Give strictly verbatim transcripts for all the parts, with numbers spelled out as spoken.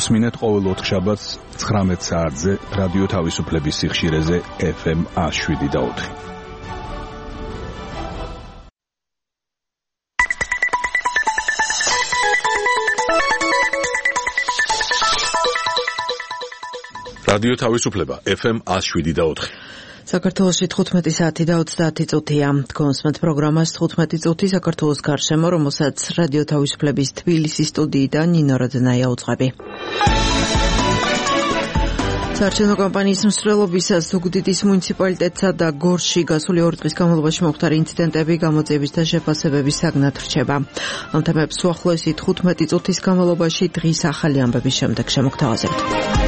გისმინეთ ყოველ ოთხშაბათს ცხრამეტ საათზე რადიო თავისუფლების სიხშირეზე ეფ ემ one seven point four. რადიო თავისუფლება ეფ ემ one seven point four. საქართველოში თხუთმეტი საათი და ოცდაათი წუთია. თქვენსმეთ პროგრამას თხუთმეტი წუთი საქართველოს გარშემო, რომელსაც რადიო თავისუფლების თბილისის სტუდიიდან ნინო როდნაია უძღვები. საარჩევნო კამპანიის მსვლელობისას ზუგდიდის მუნიციპალიტეტსა და გორში გასული ორი დღის განმავლობაში მომხდარი ინციდენტები, გამოძიების და შეფასებების საგნად რჩება. ამ თემებს უახლოესი თხუთმეტი წუთის განმავლობაში დღის ახალი ამბების შემდეგ შემოგთავაზებთ.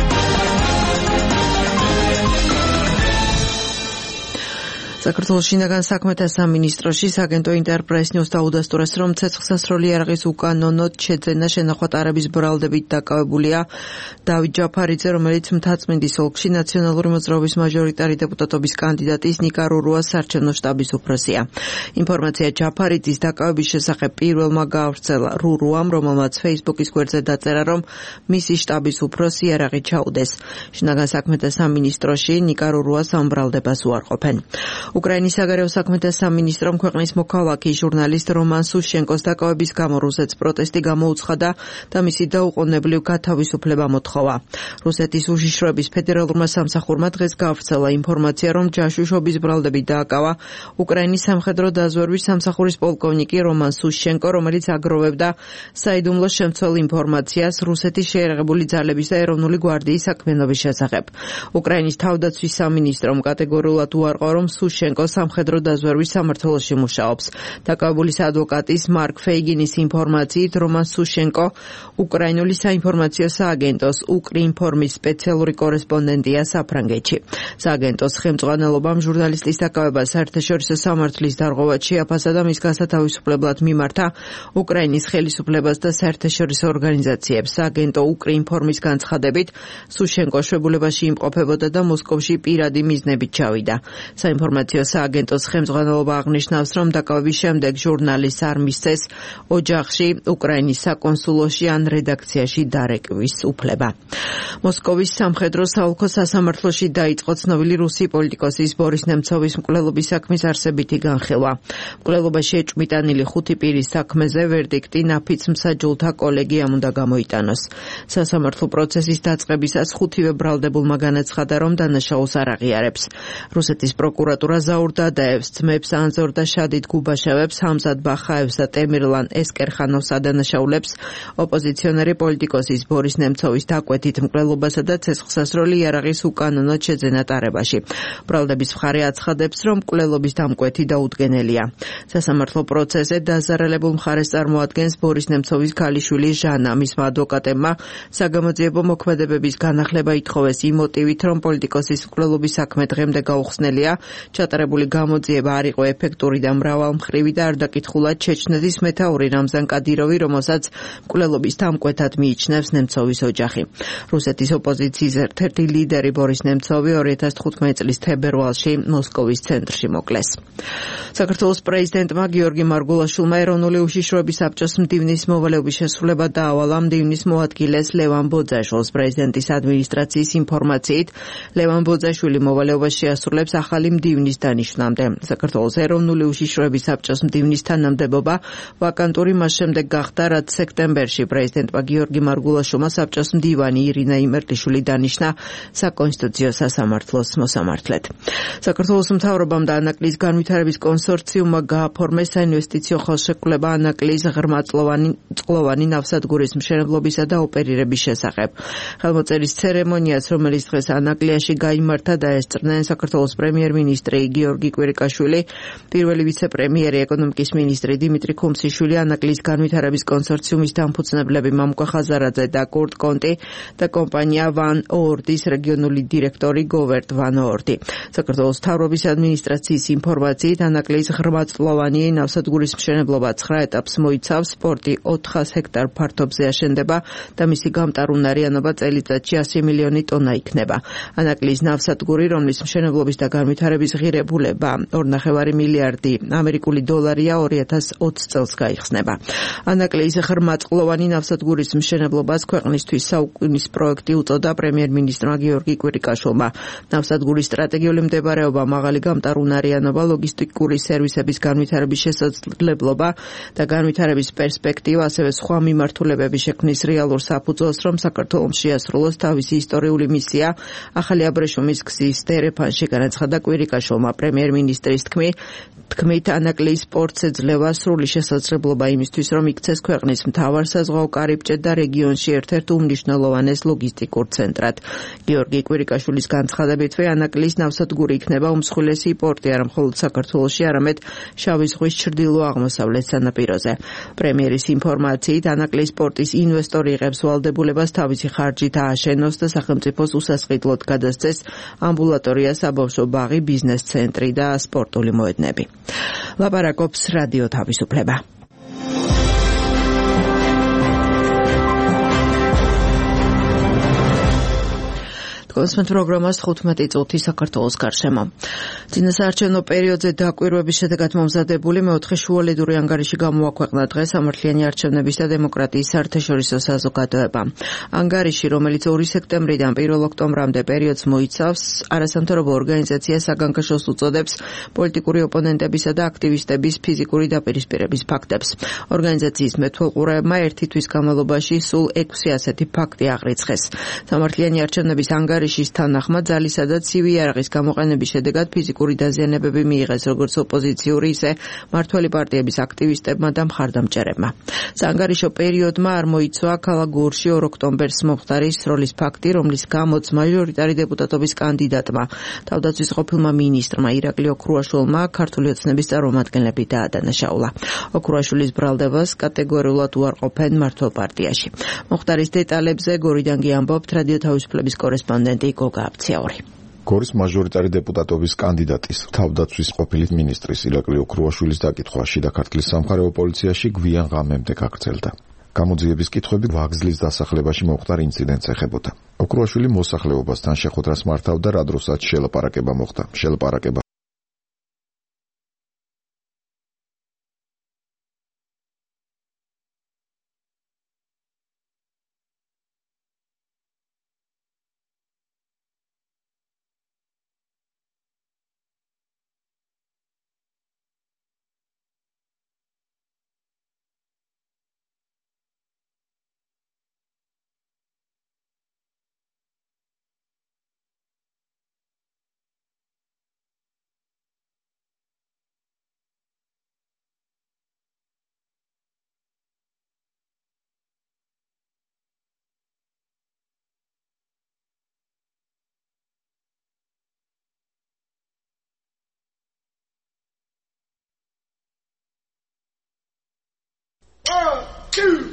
საქართველოს შინაგან საქმეთა სამინისტროში საგენტო ინტერპრეს ნიუს დაუდასტურეს, რომ ცეცხლსასროლი იარაღის უკანონოდ შეძენა შენახვა ტარების ბრალდებით დაკავებულია დავით ჯაფარიძე, რომელიც მთაწმინდის ოლქში ნაციონალური მოძრაობის მაჟორიტარი დეპუტატობის კანდიდატის ნიკა რურუას საარჩევნო შტაბის უფროსია. ინფორმაცია ჯაფარიძის დაკავების შესახებ პირველმა გაავრცელა რურუამ, რომელმაც ფეისბუქის გვერდზე დაწერა, რომ მისი შტაბის უფროსი იარაღი ჩაუდეს. შინაგან საქმეთა სამინისტროში ნიკა რურუას ამ ბრალდებას უარყოფენ. უკრაინის საგარეო საქმეთა სამინისტრომ ქვეყნის მოქალაქის ჟურნალისტ რომან სუშენკოს დაკავების გამო რუსეთს პროტესტი გამოუცხადა და მისი დაუყოვნებლივ გათავისუფლება მოთხოვა. რუსეთის უშიშროების ფედერალურმა სამსახურმა დღეს გაავრცელა ინფორმაცია, რომ ჯაშუშობის ბრალდებით დააკავა უკრაინის სამხედრო დაზვერვის სამსახურის პოლკოვნიკი რომან სუშენკო, რომელიც აგროვებდა საიდუმლო შემცველ ინფორმაციას რუსეთის შეიარაღებული ძალების და ეროვნული გვარდიის საქმიანობის შესახებ. უკრაინის თავდაცვის სამინისტრომ კატეგორიულად უარყო, რომ სუშენკო სამხედრო დაზვერვის სამმართველოში მუშაობს. დაკავებულის ადვოკატის მარკ ფეიგინის ინფორმაციით, რომან სუშენკო უკრაინული საინფორმაციო სააგენტოს უკრინფორმის სპეციალური კორესპონდენტია საფრანგეთში. სააგენტოს ხელმძღვანელობამ ჟურნალისტის დაკავება საერთაშორისო სამართლის დარღვევად შეაფასა და მის გასათავისუფლებლად მიმართა უკრაინის ხელისუფლებას და საერთაშორისო ორგანიზაციებს. სააგენტო უკრინფორმის განცხადებით, სუშენკო შვებულებაში იმყოფებოდა და მოსკოვში პირადი მიზნებით ჩავიდა. საინფორმაციო სააგენტოს ხელმძღვანელობა აღნიშნავს, რომ დაკავების შემდეგ ჟურნალისტს არ მისცეს ოჯახში, უკრაინის საკონსულოში ან რედაქციაში დარეკვის უფლება. მოსკოვის სამხედრო საოლქო სასამართლოში დაიწყო ცნობილი რუსი პოლიტიკოსის ბორის ნემცოვის მკვლელობის საქმის არსებითი განხილვა. მკვლელობაში ეჭვმიტანილი ხუთი პირის საქმეზე ვერდიქტი ნაფიც მსაჯულთა კოლეგიამ უნდა გამოიტანოს. სასამართლო პროცესის დაწყებისას ხუთივე ბრალდებულმა განაცხადა, რომ დანაშაულს არ აღიარებს. რუსეთის პროკურატურა ზაურ დადაევს, ძმებს ანზორ და შადიდ გუბაშევებს, ჰამზად ბახაევს და ტემირლან ესკერხანოვს ადანაშაულებს ოპოზიციონერი პოლიტიკოსის ბორის ნემცოვის დაკვეთით მკვლელობასა და ცეცხლსასროლი იარაღის უკანონოდ შეძენა ტარებაში. ბრალდების მხარე აცხადებს, რომ მკვლელობის დამკვეთი დაუდგენელია. სასამართლო პროცესზე დაზარალებულ მხარეს წარმოადგენს ბორის ნემცოვის ქალიშვილი ჟანა. მისმა ადვოკატებმა საგამოძიებო მოქმედებების განახლება ითხოვეს იმ მოტივით, რომ პოლიტიკოსის მკვლელობის საქმე დღემდე გაუხსნელია, ჩატარებული გამოძიება არ იყო ეფექტური და მრავალმხრივი და არ დაკითხულა ჩეჩნეთის მეთაური რამზან კადიროვი, რომელსაც მკვლელობის დამკვეთად მიიჩნევს ნემცოვის ოჯახი. რუსეთის ოპოზიციის ერთ-ერთი ლიდერი ბორის ნემცოვი ორი ათას თხუთმეტი წლის თებერვალში მოსკოვის ცენტრში მოკლეს. საქართველოს პრეზიდენტმა გიორგი მარგულაშვილმა ეროვნული უშიშროების საბჭოს მდივნის მოვალეობის შესრულება დაავალა. მდივნის მოადგილეს ლევან ბოძაშვილს. პრეზიდენტის ადმინისტრაციის ინფორმაციით, ლევან ბოძაშვილი მოვალეობას შეასრულებს ახალი მდივნის დანიშნამდე. საქართველოს ეროვნული უშიშროების საბჭოს მდივნის თანამდებობა ვაკანტური მას შემდეგ გახდა, რაც სექტემბერში პრეზიდენტმა გიორგი მარგულაშვილმა საბჭოს მდივანი ირინა იმერტიშვილი დანიშნა საკონსტიტუციო სასამართლოს მოსამართლედ. საქართველოს მთავრობამ და ანაკლის განვითარების კონსორციუმმა გააფორმეს საინვესტიციო ხელშეკრულება ანაკლის ღრმაწლოვანი წყლოვანი ნავსადგურის მშენებლობისა და ოპერირების შესახებ. ხელმოწერის ცერემონიას, რომელიც დღეს ანაკლიაში გაიმართა, დაესწრნენ საქართველოს პრემიერ-მინისტრი გიორგი კვირიკაშვილი, პირველი ვიცე-პრემიერი ეკონომიკის მინისტრი დიმიტრი ქუმსიშვილი, ანაკლის განვითარების კონსორციუმის დამფუძნებლები მამუკა ხაზარაძე და კურტ კონტი და კომპანიის კომპანია Van Oord-ის რეგიონული დირექტორი Govert Van Oord-ი. საქართველოს მთავრობის ადმინისტრაციის ინფორმაციით ანაკლიის ღრმაწლოვანი ნავსადგურის მშენებლობა ცხრა ეტაპს მოიცავს. სპორტი ოთხას ჰექტარ ფართობზე აშენდება და მისი გამტარუნარიანობა წელიწადში ასი მილიონი ტონა იქნება. ანაკლიის ნავსადგური, რომლის მშენებლობის და განვითარების ღირებულება ორი ნახევარი მილიარდი ამერიკული დოლარია ორი ათას ოცი წელს გაიხსნება. ანაკლიის ღრმაწლოვანი ნავსადგურის მშენებლობას ქვეყნისთვის საუკუნის პროექტი უწოდა პრემიერ-მინისტრმა გიორგი კვირიკაშვილმა. ნავსადგურის სტრატეგიული მდებარეობა, მაღალი გამტარუნარიანობა, ლოგისტიკური სერვისების განვითარების შესაძლებლობა და განვითარების პერსპექტივა, ასევე სხვა მიმართულებების შექმნის რეალურ საფუძველს, რომ საქართველოს შეასრულოს თავისი ისტორიული მისია ახალი აბრეშუმის გზის დერეფანში, განაცხადა კვირიკაშვილმა. პრემიერ-მინისტრის თქმით, თქმით ანაკლიის პორტს ეძლევა სრული შესაძლებლობა იმისთვის, რომ იქცეს ქვეყნის მთავარ საზღვაო კარიბჭედ და რეგიონში ერთ-ერთ უმნიშვნელოვანეს ლოგისტიკურ ცენტრად. გიორგი კვირიკაშვილის განცხადებითვე ანაკლიის ნავსადგური იქნება უმსხვილესი პორტი არა მხოლოდ საქართველოში, არამედ შავი ზღვის ჩრდილო-აღმოსავლეთ სანაპიროზე. პრემიერის ინფორმაციით, ანაკლიის პორტის ინვესტორი იღებს ვალდებულებას თავისი ხარჯით ააშენოს და სახელმწიფოს უსასყიდლოდ გადასცეს ამბულატორია, საბავშვო ბაღი, ბიზნეს ცენტრი და სპორტული მოედნები. ლაპარაკობს რადიო თავისუფლება. კონსმეთ პროგრამას თხუთმეტი წუთი საქართველოს გარშემო. წინასაარჩევნო პერიოდზე დაკვირვების შედეგად მომზადებული მეოთხე შუალედური ანგარიში გამოაქვეყნა დღეს სამართლიანი არჩევნების და დემოკრატიის საერთაშორისო საზოგადოება. ანგარიში, რომელიც ორი სექტემბრიდან პირველ ოქტომბრამდე პერიოდს მოიცავს, არასამთავრობო ორგანიზაცია საგანგაშოს უწოდებს პოლიტიკური ოპონენტებისა და აქტივისტების ფიზიკური დაპირისპირების ფაქტებს. ორგანიზაციის მეთვალყურეებმა ერთი თვის განმავლობაში სულ ექვსი ასეთი ფაქტი აღრიცხეს. სამართლიანი არჩევნების ანგარიში ანგარიშის თანახმად ძალისა და ცივი იარაღის გამოყენების შედეგად ფიზიკური დაზიანებები მიიღეს როგორც ოპოზიციური, ისე მმართველი პარტიების აქტივისტებმა და მხარდამჭერებმა. საანგარიშო პერიოდმა არ მოიცვა ქალაქ გორში ორ ოქტომბერს მომხდარი სროლის ფაქტი, რომლის გამოც მაჟორიტარი დეპუტატობის კანდიდატმა, თავდაცვის ყოფილმა მინისტრმა ირაკლი ოქრუაშვილმა ქართული ოცნების წარმომადგენლები დაადანაშაულა. ოქრუაშვილის ბრალდებას კატეგორიულად უარყოფენ მმართველ პარტიაში. მომხდარის დეტალებზე გორიდან კი ამბობთ რადიო თავისუფლების კორესპონდენტი გოგა აბციაური. გორის მაჟორიტარი დეპუტატობის კანდიდატის, თავდაცვის ყოფილი მინისტრის ირაკლი ოქრუაშვილის დაკითხვა შიდა ქართლის სამხარეო პოლიციაში გვიან ღამემდე გაგრძელდა. გამოძიების კითხვები ვაგზლის დასახლებაში მომხდარ ინციდენტს ეხებოდა. ოქრუაშვილი მოსახლეობასთან შეხვედრას მართავდა, რა დროსაც შელაპარაკება მოხდა. შელაპარაკება One, two.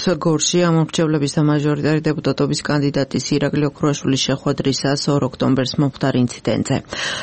გორში ამომრჩევლების და მაჟორიტარი დეპუტატობის კანდიდატის ირაკლი ოქრუაშვილის შეხვედრისას ორ ოქტომბერს მომხდარ ინციდენტზე.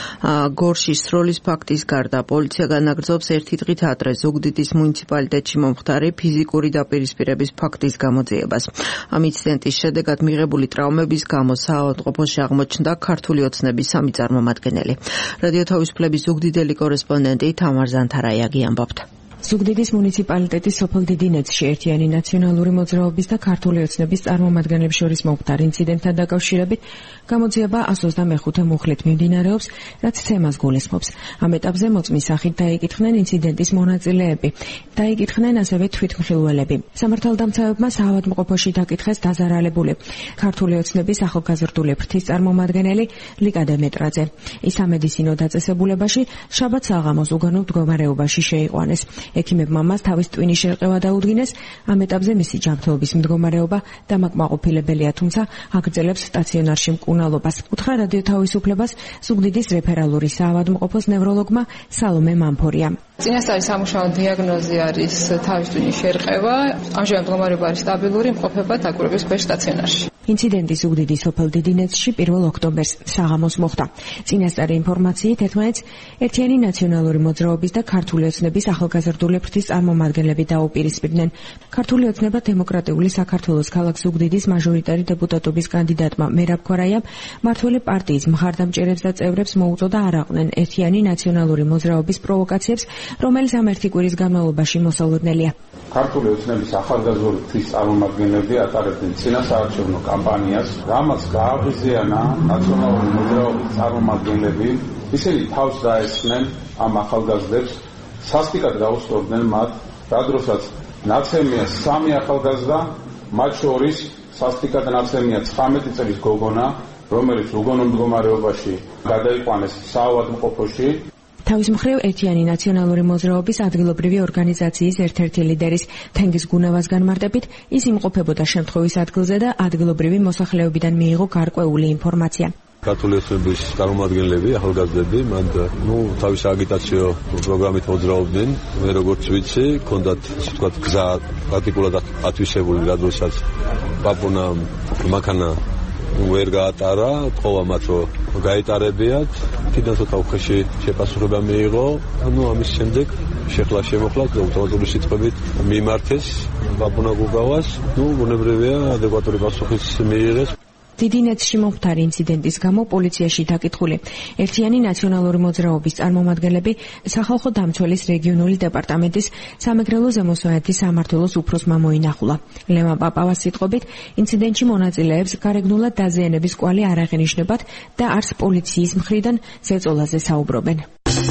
გორში სროლის ფაქტის გარდა პოლიცია განაგრძობს ერთი დღით ადრე ზუგდიდის მუნიციპალიტეტში მომხდარი ფიზიკური დაპირისპირების ფაქტის გამოძიებას. ამ ინციდენტის შედეგად მიღებული ტრავმების გამო საავადმყოფოში აღმოჩნდა ქართული ოცნების სამი წარმომადგენელი. რადიო თავისუფლების ზუგდიდელი კორესპონდენტი თამარ ზანთარაიაგი ამბობთ. ზუგდიდის მუნიციპალიტეტის სოფელ დიდინეთში ერთიანი ნაციონალური მოძრაობის და ქართული ოცნების წარმომადგენლებს შორის მომხდარ ინციდენტთან დაკავშირებით გამოძიება εκατს ოცდამეხუთე მუხლით მიმდინარეობს, რაც თემას გულისხმობს. ამ ეტაპზე მოწმის სახით დაიკითხნენ ინციდენტის მონაწილეები. დაიკითხნენ ასევე თვითმხილველები. სამართალდამცავებმა საავადმყოფოში დაკითხეს დაზარალებული ქართული ოცნების ახალგაზრდული ფრთის წარმომადგენელი ლიკა დემეტრაძე. ის სამედიცინო დაწესებულებაში შაბათ საღამოს უგანო მდგომარეობაში შეიყვანეს. ექიმებმა მას თავის ტვინის შერყევა დაუდგინეს. ამ ეტაპზე მისი ჯანმრთელობის მდგომარეობა დამაკმაყოფილებელია, თუმცა აგრძელებს სტაციონარში მკურნალობას. უთხრა რადიო თავისუფლებას ზუგდიდის რეფერალური საავადმყოფოს ნევროლოგმა სალომე მამფორია. წინასწარი სამუშაო დიაგნოზი არის თავის ტვინის შერყევა. ამჟამად მდგომარეობა არის სტაბილური, იმყოფება დაკვირვების ქვეშ სტაციონარში. ინციდენტი ზუგდიდის სოფელ დიდინეთში პირველ ოქტომბერს საღამოს მოხდა. წინასწარი ინფორმაციით ერთმანეთს ერთიანი ნაციონალური მოძრაობის და ქართული ოცნების ახალგაზრდული ფრთის წარმომადგენლები დაუპირისპირდნენ. ქართული ოცნება დემოკრატიული საქართველოს ქალაქ ზუგდიდის მაჟორიტარი დეპუტატობის კანდიდატმა მერაბ ქორაიამ მმართველი პარტიის მხარდამჭერებს და წევრებს მოუწოდა არაყვნენ ერთიანი ნაციონალური მოძრაობის პროვოკაციებს, რომელიც ამ ერთი კვირის განმავლობაში მოსალოდნელია. ქართული ოცნების ახალგაზრდული ფრთის წარმომადგენლები ატარებდნენ წინასაარჩევნო კამპანიას, რამაც გააღიზიანა ნაციონალური მოძრაობის წარმომადგენლები. ისინი თავს დაესხნენ ამ ახალგაზრდებს, სასტიკად გაუსწორდნენ მათ, რა დროსაც ნაცემია სამი ახალგაზრდა, მათ შორის სასტიკად ნაცემია ცხრამეტი წლის გოგონა, რომელიც უგონო მდგომარეობაში გადაიყვანეს საავადმყოფოში. თავის მხრივ ერთიანი ნაციონალური მოძრაობის ადგილობრივი ორგანიზაციის ერთ-ერთი ლიდერის თენგიზ გუნევას განმარტებით, ის იმყოფებოდა შემთხვევის ადგილზე და ადგილობრივი მოსახლეობიდან მიიღო გარკვეული ინფორმაცია. ქართული ოცნების წარმომადგენლები, ახალგაზრდები, მან ნუ თავის აგიტაციო პროგრამით მოძრაობდნენ. მე როგორც ვიცი, ჰქონდათ ასე ვთქვათ გზა პრაქტიკულად ათვისებული, რადგანაც პაპუნა მაქანა ვერ გაატარა, თხოვა მათ რომ გაეტარებიათ. თვითონ ცოტა უხეში შეპასუხება მიიღო. ანუ ამის შემდეგ შეხლა შემოხლა ავტომატური სიტყვებით მიმართეს პაპუნა გუგავას. ნუ ბუნებრივია ადეკვატური პასუხიც მიიღეს. დიდინეთში მომხდარი ინციდენტის გამო პოლიციაში დაკითხული ერთიანი ნაციონალური მოძრაობის წარმომადგენლები სახალხო დამცველის რეგიონული დეპარტამენტის სამეგრელო ზემოსვანეთის სამმართველოს უფროსმა მოინახულა. ლემა პაპავას სიტყვებით, ინციდენტში მონაწილეებს გარეგნულად დაზიანების კვალი არ აღენიშნებათ და არც პოლიციის მხრიდან ზეწოლაზე საუბრობენ.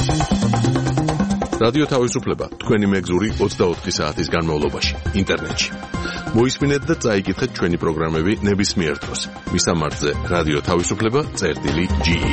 რადიო თავისუფლება თქვენი მეგზური ოცდაოთხი საათის განმავლობაში ინტერნეტში. მოისმინეთ და წაიკითხეთ ჩვენი პროგრამები ნებისმიერ დროს. მისამართზე რადიო თავისუფლება წერტილი ჯი ი.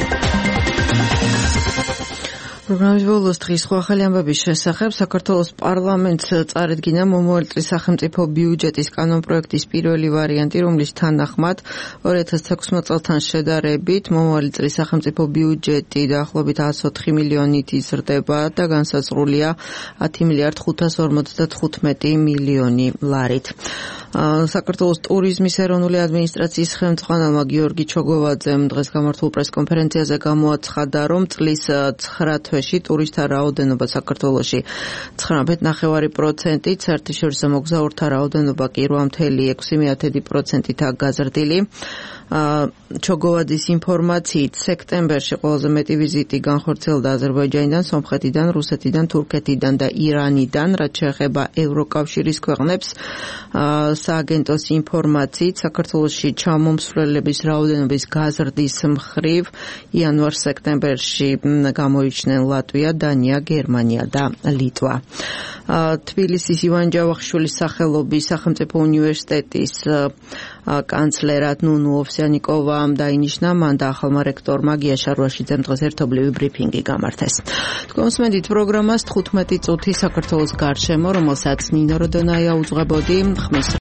პროგრამის ბოლოს დღის სხვა ახალი ამბების შესახებ საქართველოს პარლამენტს წარედგინა მომავალი წლის სახელმწიფო ბიუჯეტის კანონპროექტის პირველი ვარიანტი, რომლის თანახმად ორი ათას ექვსმეტ წელთან შედარებით მომავალი წლის სახელმწიფო ბიუჯეტი დაახლოებით εκατს ოთხი მილიონით იზრდება და განსაზღვრულია ათი მილიარდ ხუთას ორმოცდათხუთმეტი მილიონი ლარით. საქართველოს ტურიზმის ეროვნული ადმინისტრაციის ხელმძღვანელმა გიორგი ჩოგოვაძემ დღეს გამართულ პრესკონფერენციაზე გამოაცხადა, რომ წლის ცხრა თვეში ტურისტთა რაოდენობა საქართველოში ცხრამეტ ნახევარი პროცენტით, საერთაშორისო მოგზაურთა რაოდენობა კი რვა მცდელობა ექვსი პროცენტითაა გაზრდილი. ჩოგოვაძის ინფორმაციით სექტემბერში ყველაზე მეტი ვიზიტი განხორციელდა აზერბაიჯანიდან, სომხეთიდან, რუსეთიდან, თურქეთიდან და ირანიდან, რაც შეეხება ევროკავშირის ქვეყნებს. სააგენტოს ინფორმაციით საქართველოში ჩამომსვლელების რაოდენობის გაზრდის მხრივ იანვარ-სექტემბერში გამოიჩნენ ლატვია, დანია, გერმანია და ლიტვა. თბილისის ივან ჯავახიშვილის სახელობის სახელმწიფო უნივერსიტეტის კანცლერად ნუნუ ოვსიანიკოვა დაინიშნა, მან და ახალმა რექტორმა გია შარვაშიძემ დღეს ერთობლივი ბრიფინგი გამართეს. თქვენსმენდით პროგრამას თხუთმეტი წუთი საქართველოს გარშემო, რომელსაც ნინო როდონაია უძღვებოდი. ხმის